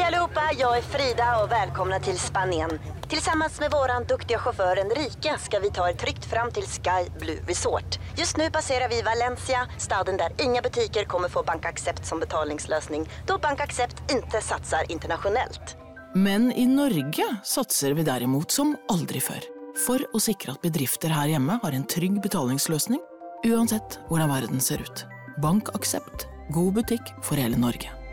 allihopa, jag är Frida och välkomna till Spanien. Tillsammans med våran duktiga chaufför Enrique ska vi ta er tryggt fram till Sky Blue Resort. Just nu passerar vi Valencia, staden där inga butiker kommer få BankAxept som betalningslösning, då BankAxept inte satsar internationellt. Men i Norge satser vi derimot som aldri før, for å sikre at bedrifter her hjemme har en trygg betalingsløsning, uansett hvordan verden ser ut. BankAxept, god butikk for hele Norge.